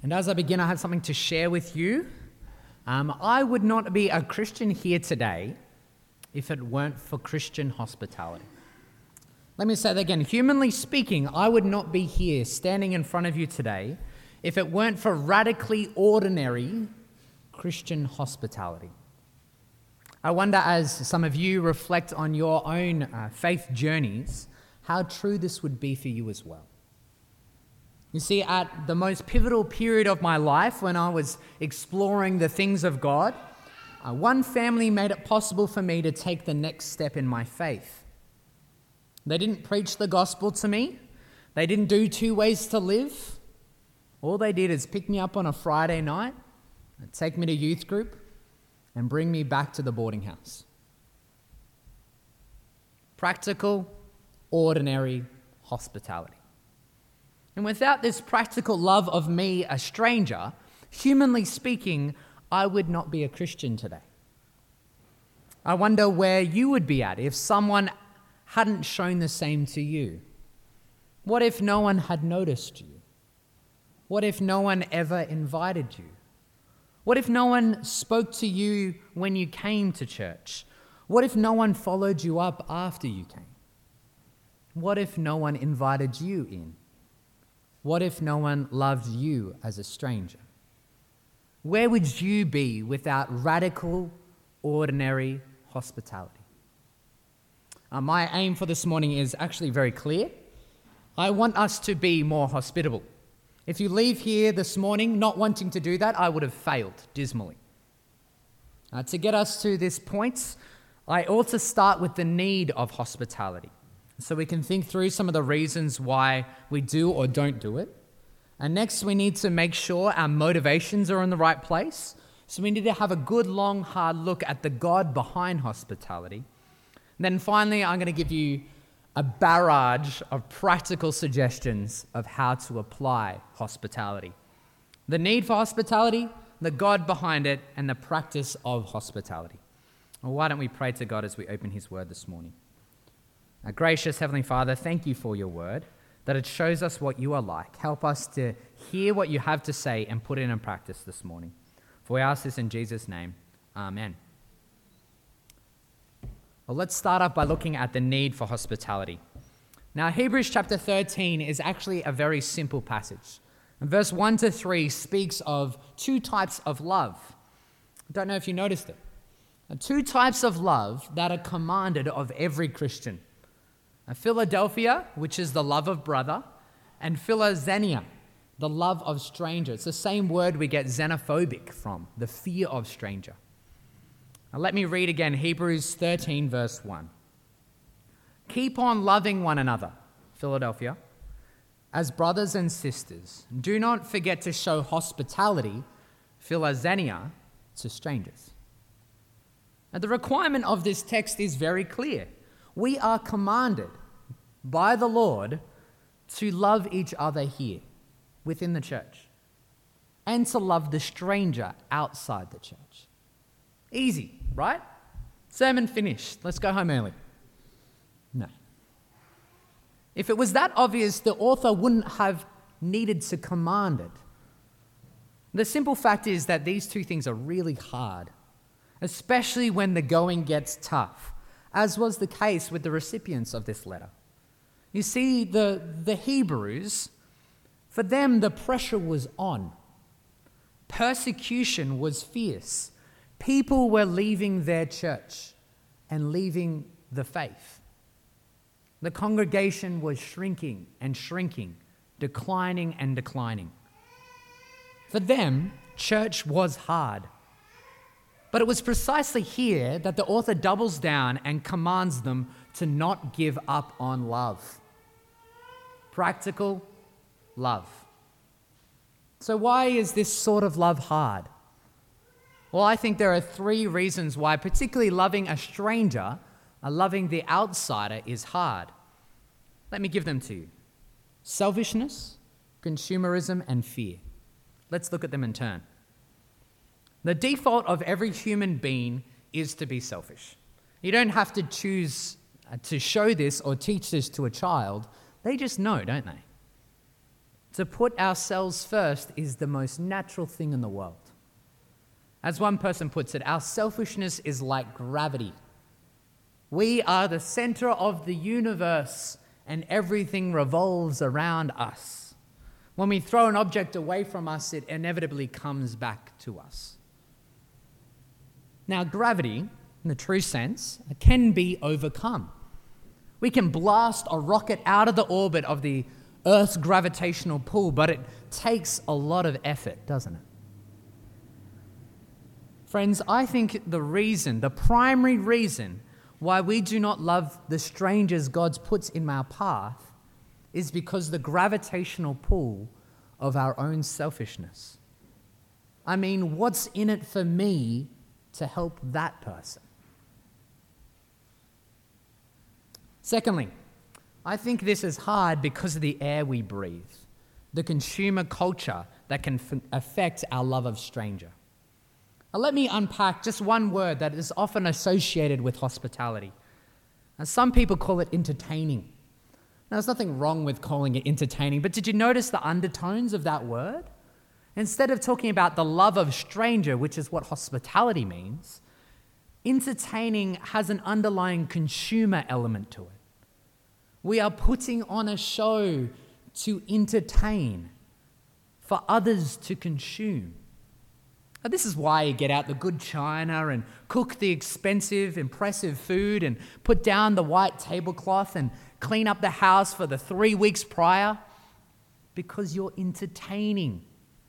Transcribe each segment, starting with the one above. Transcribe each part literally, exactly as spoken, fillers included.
And as I begin, I have something to share with you. Um, I would not be a Christian here today if it weren't for Christian hospitality. Let me say that again. Humanly speaking, I would not be here standing in front of you today if it weren't for radically ordinary Christian hospitality. I wonder, as some of you reflect on your own uh, faith journeys, how true this would be for you as well. You see, at the most pivotal period of my life, when I was exploring the things of God, uh, one family made it possible for me to take the next step in my faith. They didn't preach the gospel to me. They didn't do two ways to live. All they did is pick me up on a Friday night, take me to youth group, and bring me back to the boarding house. Practical, ordinary hospitality. And without this practical love of me, a stranger, humanly speaking, I would not be a Christian today. I wonder where you would be at if someone hadn't shown the same to you. What if no one had noticed you? What if no one ever invited you? What if no one spoke to you when you came to church? What if no one followed you up after you came? What if no one invited you in? What if no one loved you as a stranger? Where would you be without radical, ordinary hospitality? Uh, my aim for this morning is actually very clear. I want us to be more hospitable. If you leave here this morning not wanting to do that, I would have failed dismally. Uh, to get us to this point, I ought to start with the need of hospitality, so we can think through some of the reasons why we do or don't do it. And next, we need to make sure our motivations are in the right place. So we need to have a good, long, hard look at the God behind hospitality. And then finally, I'm going to give you a barrage of practical suggestions of how to apply hospitality. The need for hospitality, the God behind it, and the practice of hospitality. Well, why don't we pray to God as we open his word this morning? Our gracious Heavenly Father, thank you for your word, that it shows us what you are like. Help us to hear what you have to say and put it in practice this morning. For we ask this in Jesus' name. Amen. Well, let's start off by looking at the need for hospitality. Now, Hebrews chapter thirteen is actually a very simple passage. And verse one to three speaks of two types of love. I don't know if you noticed it. Two types of love that are commanded of every Christian. Philadelphia, which is the love of brother, and philoxenia, the love of stranger. It's the same word we get xenophobic from, the fear of stranger. Now let me read again Hebrews thirteen, verse one. Keep on loving one another, Philadelphia, as brothers and sisters. Do not forget to show hospitality, philoxenia, to strangers. Now the requirement of this text is very clear. We are commanded by the Lord to love each other here within the church and to love the stranger outside the church. Easy, right? Sermon finished. Let's go home early. No. If it was that obvious, the author wouldn't have needed to command it. The simple fact is that these two things are really hard, especially when the going gets tough, as was the case with the recipients of this letter. You see, the, the Hebrews, for them, the pressure was on. Persecution was fierce. People were leaving their church and leaving the faith. The congregation was shrinking and shrinking, declining and declining. For them, church was hard. But it was precisely here that the author doubles down and commands them to not give up on love. Practical love. So why is this sort of love hard? Well, I think there are three reasons why, particularly loving a stranger, uh, loving the outsider is hard. Let me give them to you. Selfishness, consumerism, and fear. Let's look at them in turn. The default of every human being is to be selfish. You don't have to choose to show this or teach this to a child. They just know, don't they? To put ourselves first is the most natural thing in the world. As one person puts it, our selfishness is like gravity. We are the center of the universe and everything revolves around us. When we throw an object away from us, it inevitably comes back to us. Now, gravity, in the true sense, can be overcome. We can blast a rocket out of the orbit of the Earth's gravitational pull, but it takes a lot of effort, doesn't it? Friends, I think the reason, the primary reason why we do not love the strangers God puts in our path is because the gravitational pull of our own selfishness. I mean, what's in it for me to help that person? Secondly, I think this is hard because of the air we breathe, the consumer culture that can f- affect our love of stranger. Now, let me unpack just one word that is often associated with hospitality. Now, some people call it entertaining. Now, there's nothing wrong with calling it entertaining, but did you notice the undertones of that word? Instead of talking about the love of stranger, which is what hospitality means, entertaining has an underlying consumer element to it. We are putting on a show to entertain, for others to consume. Now, this is why you get out the good china and cook the expensive, impressive food and put down the white tablecloth and clean up the house for the three weeks prior, because you're entertaining.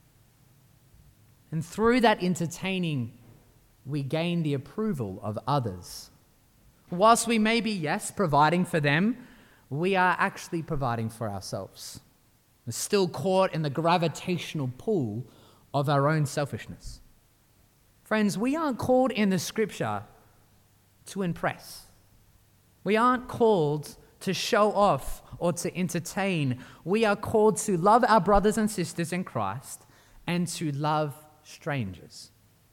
And through that entertaining, we gain the approval of others. Whilst we may be, yes, providing for them, we are actually providing for ourselves. We're still caught in the gravitational pull of our own selfishness. Friends, we aren't called in the scripture to impress. We aren't called to show off or to entertain. We are called to love our brothers and sisters in Christ and to love strangers.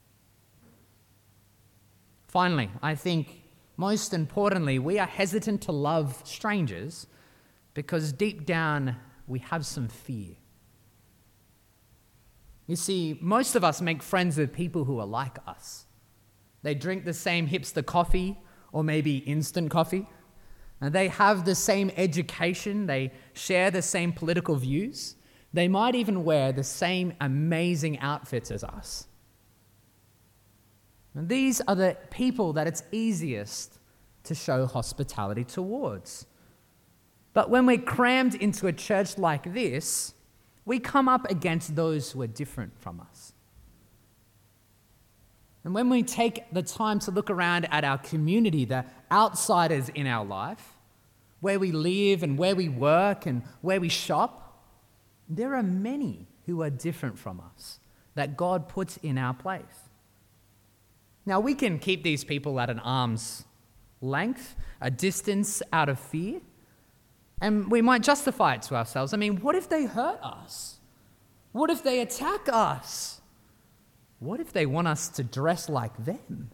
Finally, I think most importantly, we are hesitant to love strangers because deep down we have some fear. You see, most of us make friends with people who are like us. They drink the same hipster coffee or maybe instant coffee. And they have the same education. They share the same political views. They might even wear the same amazing outfits as us. And these are the people that it's easiest to show hospitality towards. But when we're crammed into a church like this, we come up against those who are different from us. And when we take the time to look around at our community, the outsiders in our life, where we live and where we work and where we shop, there are many who are different from us that God puts in our place. Now, we can keep these people at an arm's length, a distance out of fear, and we might justify it to ourselves. I mean, what if they hurt us? What if they attack us? What if they want us to dress like them?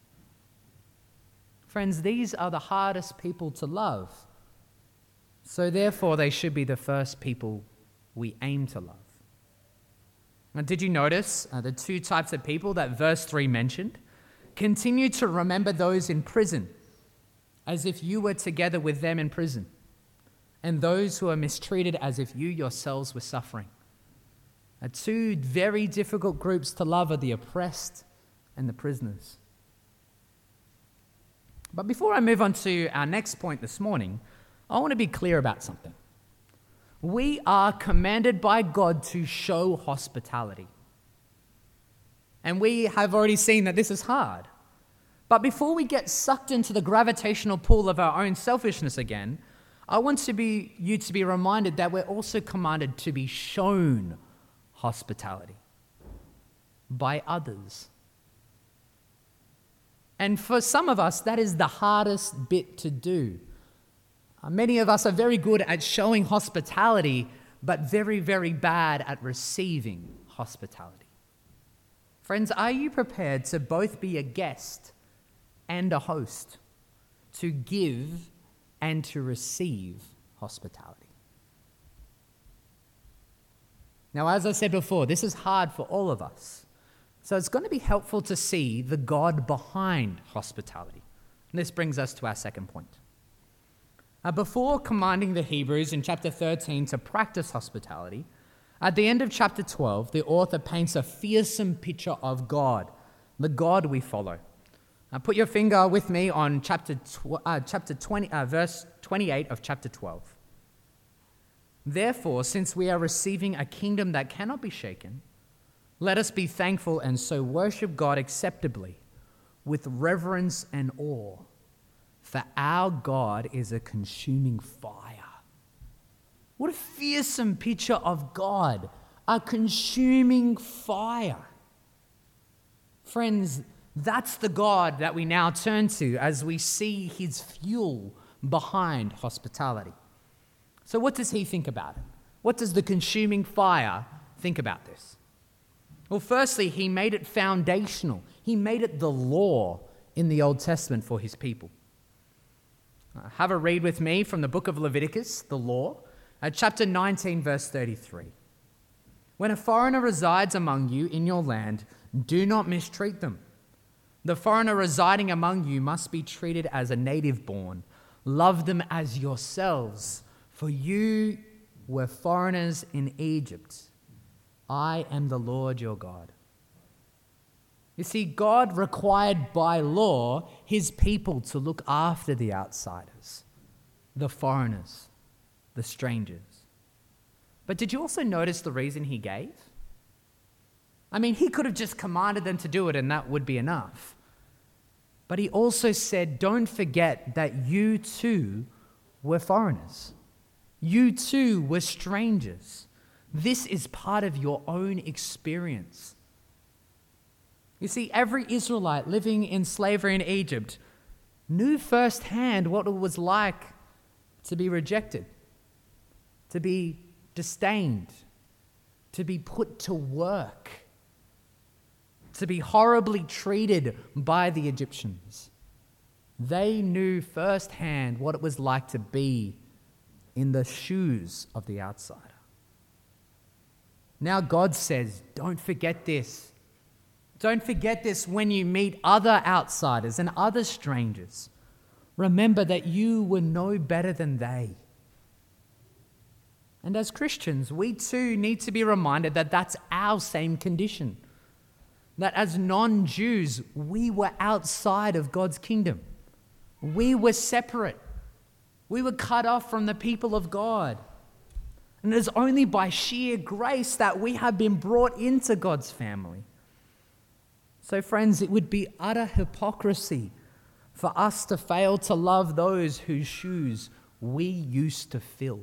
Friends, these are the hardest people to love. So therefore, they should be the first people we aim to love. Now, did you notice uh, the two types of people that verse three mentioned? Continue to remember those in prison, as if you were together with them in prison, and those who are mistreated as if you yourselves were suffering. Now, two very difficult groups to love are the oppressed and the prisoners. But before I move on to our next point this morning, I want to be clear about something. We are commanded by God to show hospitality. And we have already seen that this is hard. But before we get sucked into the gravitational pull of our own selfishness again, I want to be, you to be reminded that we're also commanded to be shown hospitality by others. And for some of us, that is the hardest bit to do. Uh, many of us are very good at showing hospitality, but very, very bad at receiving hospitality. Friends, are you prepared to both be a guest and a host, to give and to receive hospitality? Now, as I said before, this is hard for all of us. So it's going to be helpful to see the God behind hospitality. And this brings us to our second point. Uh, before commanding the Hebrews in chapter thirteen to practice hospitality, at the end of chapter twelve, the author paints a fearsome picture of God, the God we follow. Now put your finger with me on chapter tw- uh, chapter twenty, uh, verse twenty-eight of chapter twelve. Therefore, since we are receiving a kingdom that cannot be shaken, let us be thankful and so worship God acceptably with reverence and awe, for our God is a consuming fire. What a fearsome picture of God, a consuming fire. Friends, that's the God that we now turn to as we see his fuel behind hospitality. So what does he think about it? What does the consuming fire think about this? Well, firstly, he made it foundational. He made it the law in the Old Testament for his people. Uh, have a read with me from the book of Leviticus, the law, uh, chapter nineteen, verse thirty-three. When a foreigner resides among you in your land, do not mistreat them. The foreigner residing among you must be treated as a native born. Love them as yourselves, for you were foreigners in Egypt. I am the Lord your God. You see, God required by law his people to look after the outsiders, the foreigners, the strangers. But did you also notice the reason he gave? I mean, he could have just commanded them to do it and that would be enough. But he also said, don't forget that you too were foreigners. You too were strangers. This is part of your own experience. You see, every Israelite living in slavery in Egypt knew firsthand what it was like to be rejected, to be disdained, to be put to work, to be horribly treated by the Egyptians. They knew firsthand what it was like to be in the shoes of the outsider. Now God says, don't forget this. Don't forget this when you meet other outsiders and other strangers. Remember that you were no better than they. And as Christians, we too need to be reminded that that's our same condition. That as non-Jews, we were outside of God's kingdom. We were separate. We were cut off from the people of God. And it is only by sheer grace that we have been brought into God's family. So friends, it would be utter hypocrisy for us to fail to love those whose shoes we used to fill.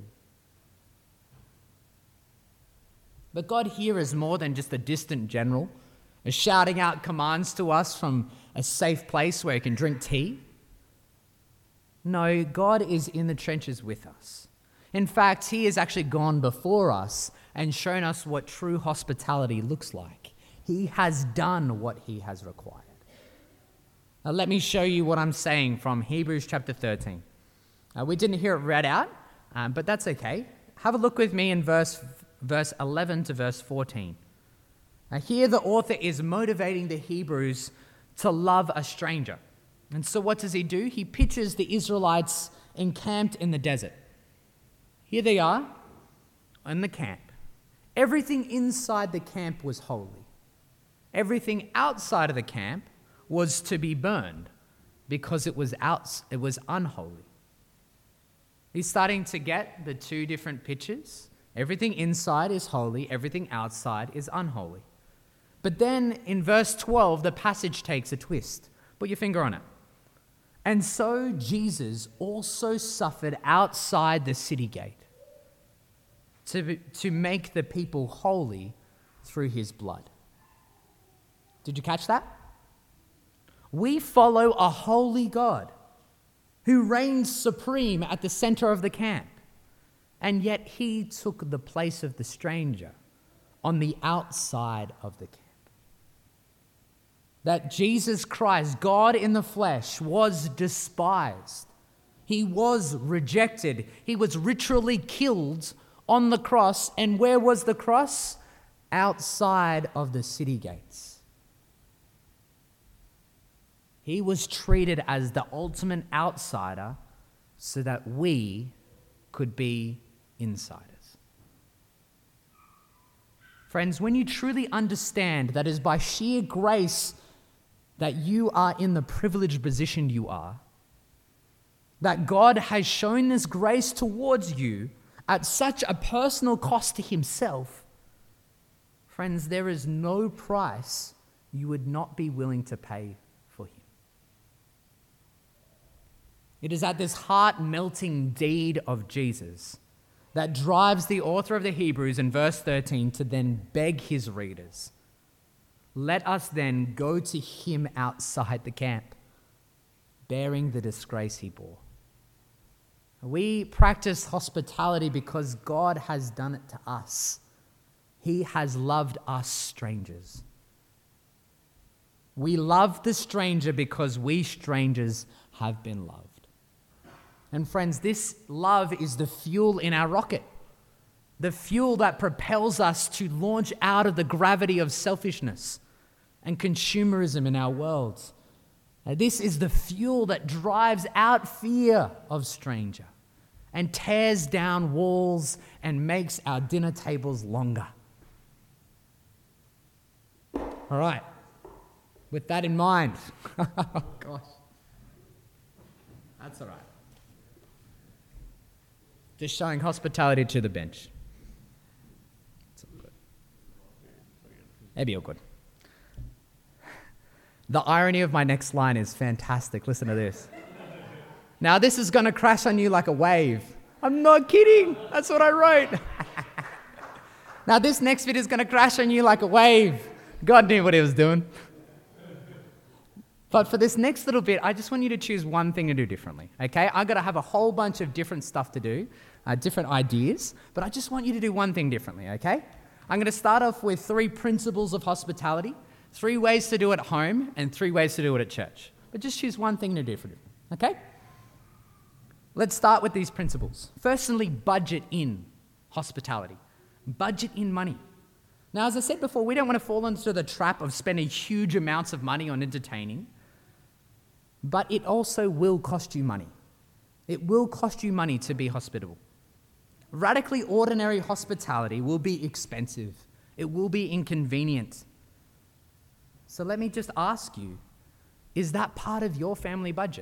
But God here is more than just a distant general, shouting out commands to us from a safe place where he can drink tea. No, God is in the trenches with us. In fact, he has actually gone before us and shown us what true hospitality looks like. He has done what he has required. Now, let me show you what I'm saying from Hebrews chapter thirteen. Uh, we didn't hear it read out, um, but that's okay. Have a look with me in verse, verse eleven to verse fourteen. Now, here the author is motivating the Hebrews to love a stranger. And so what does he do? He pictures the Israelites encamped in the desert. Here they are in the camp. Everything inside the camp was holy. Everything outside of the camp was to be burned because it was out, it was unholy. He's starting to get the two different pictures. Everything inside is holy, everything outside is unholy. But then in verse twelve, the passage takes a twist. Put your finger on it. And so Jesus also suffered outside the city gate to, to make the people holy through his blood. Did you catch that? We follow a holy God who reigns supreme at the center of the camp, and yet he took the place of the stranger on the outside of the camp. That Jesus Christ, God in the flesh, was despised. He was rejected. He was ritually killed on the cross. And where was the cross? Outside of the city gates. He was treated as the ultimate outsider so that we could be insiders. Friends, when you truly understand that it is by sheer grace that you are in the privileged position you are, that God has shown this grace towards you at such a personal cost to himself, friends, there is no price you would not be willing to pay for him. It is at this heart-melting deed of Jesus that drives the author of the Hebrews in verse thirteen to then beg his readers, let us then go to him outside the camp, bearing the disgrace he bore. We practice hospitality because God has done it to us. He has loved us strangers. We love the stranger because we strangers have been loved. And friends, this love is the fuel in our rocket, the fuel that propels us to launch out of the gravity of selfishness and consumerism in our world. Now, this is the fuel that drives out fear of stranger and tears down walls and makes our dinner tables longer. All right, with that in mind, oh gosh, that's all right. Just showing hospitality to the bench. It's all good. Maybe all good. The irony of my next line is fantastic. Listen to this. Now this is going to crash on you like a wave. I'm not kidding. That's what I wrote. Now this next bit is going to crash on you like a wave. God knew what he was doing. But for this next little bit, I just want you to choose one thing to do differently, okay? I've got to have a whole bunch of different stuff to do, uh, different ideas, but I just want you to do one thing differently, okay? I'm going to start off with three principles of hospitality, three ways to do it at home, and three ways to do it at church. But just choose one thing to do for it, okay? Let's start with these principles. Firstly, budget in hospitality. Budget in money. Now, as I said before, we don't want to fall into the trap of spending huge amounts of money on entertaining, but it also will cost you money. It will cost you money to be hospitable. Radically ordinary hospitality will be expensive. It will be inconvenient. So let me just ask you, is that part of your family budget?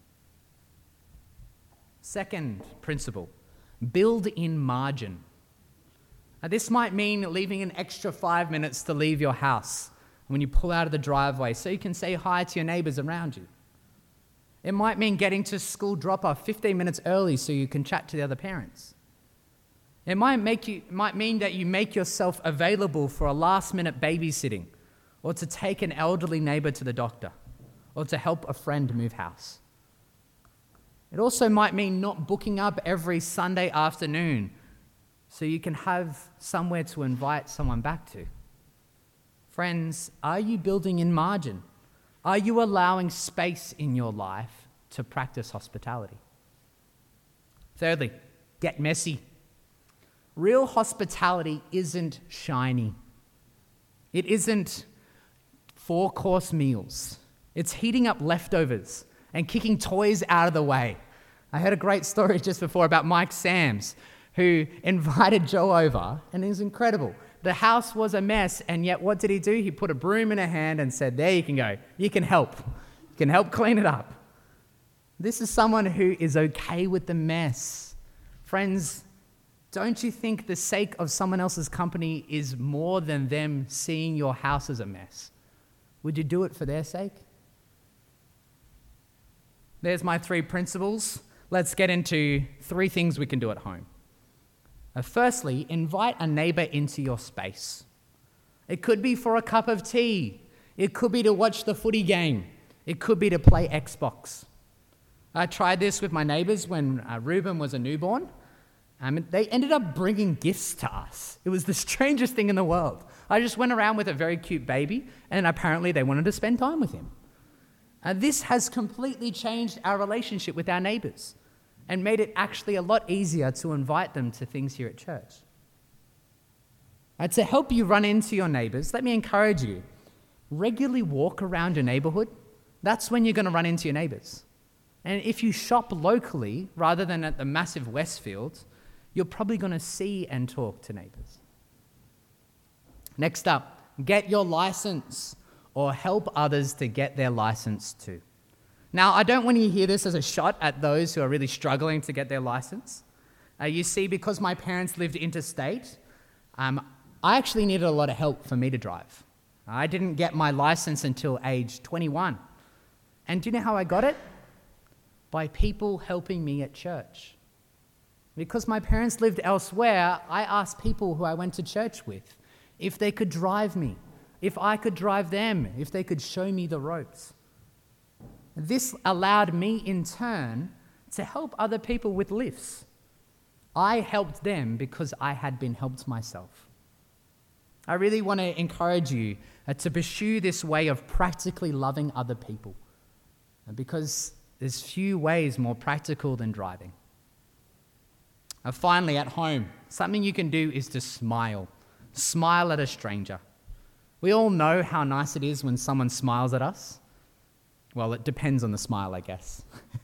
Second principle, build in margin. Now, this might mean leaving an extra five minutes to leave your house when you pull out of the driveway so you can say hi to your neighbors around you. It might mean getting to school drop-off fifteen minutes early so you can chat to the other parents. It might make you, might mean that you make yourself available for a last-minute babysitting, or to take an elderly neighbor to the doctor, or to help a friend move house. It also might mean not booking up every Sunday afternoon so you can have somewhere to invite someone back to. Friends, are you building in margin? Are you allowing space in your life to practice hospitality? Thirdly, get messy. Real hospitality isn't shiny. It isn't four-course meals. It's heating up leftovers and kicking toys out of the way. I heard a great story just before about Mike Sams, who invited Joe over, and it was incredible. The house was a mess, and yet what did he do? He put a broom in her hand and said, there you can go. You can help. You can help clean it up. This is someone who is okay with the mess. Friends, don't you think the sake of someone else's company is more than them seeing your house as a mess? Would you do it for their sake? There's my three principles. Let's get into three things we can do at home. Uh, firstly, invite a neighbor into your space. It could be for a cup of tea. It could be to watch the footy game. It could be to play Xbox. I tried this with my neighbors when uh, Reuben was a newborn. Um, they ended up bringing gifts to us. It was the strangest thing in the world. I just went around with a very cute baby, and apparently they wanted to spend time with him. Uh, this has completely changed our relationship with our neighbors. and made it actually a lot easier to invite them to things here at church. And to help you run into your neighbours, let me encourage you, regularly walk around your neighbourhood. That's when you're going to run into your neighbours. And if you shop locally rather than at the massive Westfield, you're probably going to see and talk to neighbours. Next up, get your license or help others to get their license too. Now, I don't want you to hear this as a shot at those who are really struggling to get their license. Uh, you see, because my parents lived interstate, um, I actually needed a lot of help for me to drive. I didn't get my license until age twenty-one. And do you know how I got it? By people helping me at church. Because my parents lived elsewhere, I asked people who I went to church with if they could drive me, if I could drive them, if they could show me the ropes. This allowed me, in turn, to help other people with lifts. I helped them because I had been helped myself. I really want to encourage you uh, to pursue this way of practically loving other people, uh, because there's few ways more practical than driving. Uh, finally, at home, something you can do is to smile. Smile at a stranger. We all know how nice it is when someone smiles at us. Well, it depends on the smile, I guess.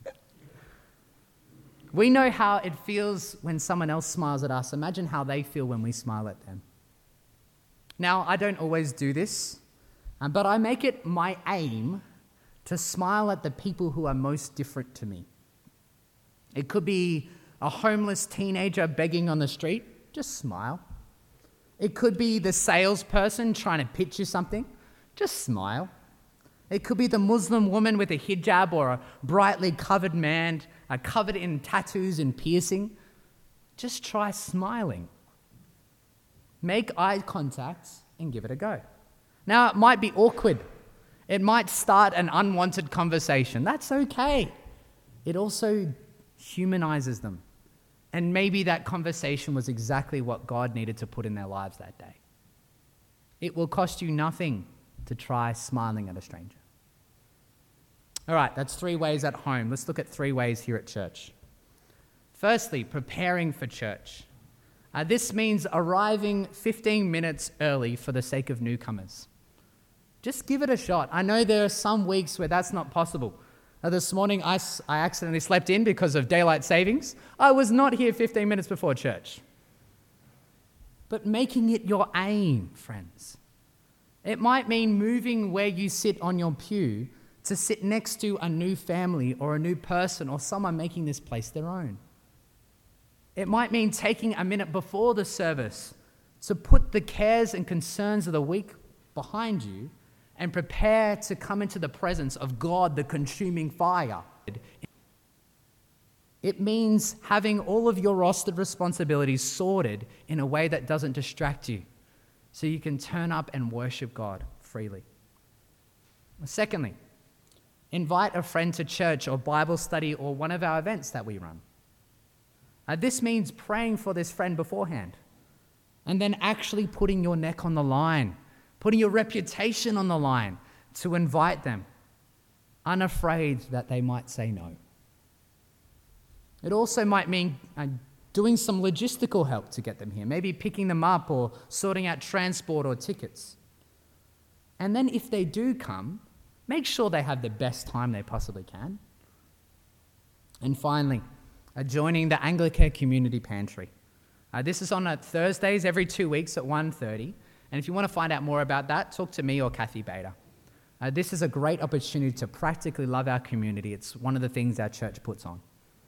We know how it feels when someone else smiles at us. Imagine how they feel when we smile at them. Now, I don't always do this, um, but I make it my aim to smile at the people who are most different to me. It could be a homeless teenager begging on the street. Just smile. It could be the salesperson trying to pitch you something. Just smile. It could be the Muslim woman with a hijab or a brightly covered man uh, covered in tattoos and piercing. Just try smiling. Make eye contact and give it a go. Now, it might be awkward. It might start an unwanted conversation. That's okay. It also humanizes them. And maybe that conversation was exactly what God needed to put in their lives that day. It will cost you nothing to try smiling at a stranger. All right, that's three ways at home. Let's look at three ways here at church. Firstly, preparing for church. Uh, this means arriving fifteen minutes early for the sake of newcomers. Just give it a shot. I know there are some weeks where that's not possible. Uh, this morning, I, I accidentally slept in because of daylight savings. I was not here fifteen minutes before church. But making it your aim, friends. It might mean moving where you sit on your pew to sit next to a new family or a new person or someone making this place their own. It might mean taking a minute before the service to put the cares and concerns of the week behind you and prepare to come into the presence of God, the consuming fire. It means having all of your rostered responsibilities sorted in a way that doesn't distract you, so you can turn up and worship God freely. Secondly, invite a friend to church or Bible study or one of our events that we run. Uh, this means praying for this friend beforehand and then actually putting your neck on the line, putting your reputation on the line to invite them, unafraid that they might say no. It also might mean uh, doing some logistical help to get them here, maybe picking them up or sorting out transport or tickets. And then if they do come, make sure they have the best time they possibly can. And finally, uh, joining the Anglican Community Pantry. Uh, this is on uh, Thursdays every two weeks at one thirty. And if you want to find out more about that, talk to me or Kathy Bader. Uh, this is a great opportunity to practically love our community. It's one of the things our church puts on.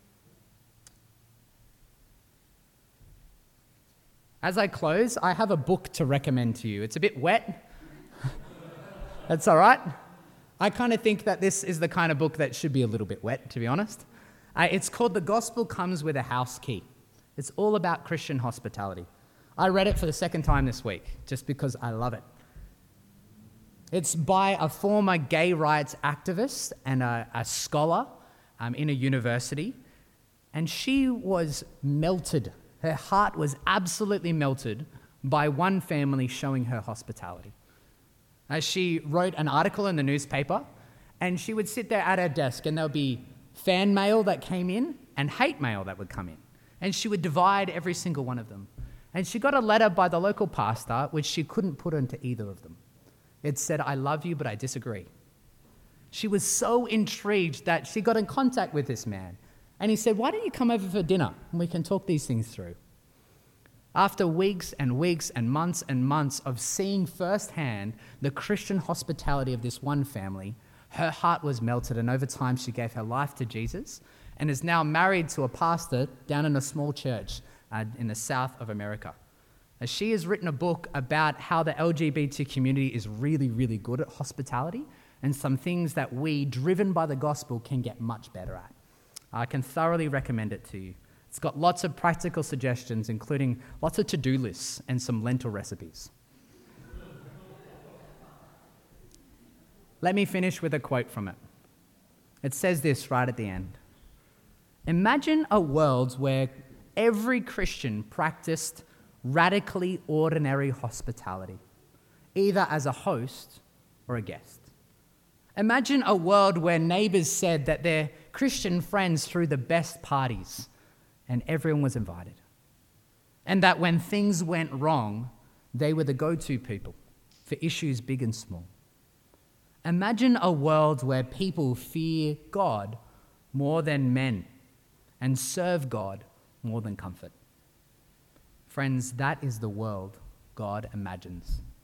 As I close, I have a book to recommend to you. It's a bit wet. That's all right. I kind of think that this is the kind of book that should be a little bit wet, to be honest. Uh, it's called The Gospel Comes with a House Key. It's all about Christian hospitality. I read it for the second time this week, just because I love it. It's by a former gay rights activist and a, a scholar um, in a university, and she was melted. Her heart was absolutely melted by one family showing her hospitality. Uh, she wrote an article in the newspaper, and she would sit there at her desk, and there would be fan mail that came in, and hate mail that would come in. And she would divide every single one of them. And she got a letter by the local pastor, which she couldn't put into either of them. It said, "I love you, but I disagree." She was so intrigued that she got in contact with this man. And he said, "Why don't you come over for dinner and we can talk these things through?" After weeks and weeks and months and months of seeing firsthand the Christian hospitality of this one family, her heart was melted, and over time she gave her life to Jesus and is now married to a pastor down in a small church uh, in the south of America. Uh, she has written a book about how the L G B T community is really, really good at hospitality and some things that we, driven by the gospel, can get much better at. I can thoroughly recommend it to you. It's got lots of practical suggestions, including lots of to-do lists and some lentil recipes. Let me finish with a quote from it. It says this right at the end. "Imagine a world where every Christian practiced radically ordinary hospitality, either as a host or a guest. Imagine a world where neighbors said that their Christian friends threw the best parties and everyone was invited. And that when things went wrong, they were the go-to people for issues big and small. Imagine a world where people fear God more than men and serve God more than comfort. Friends, that is the world God imagines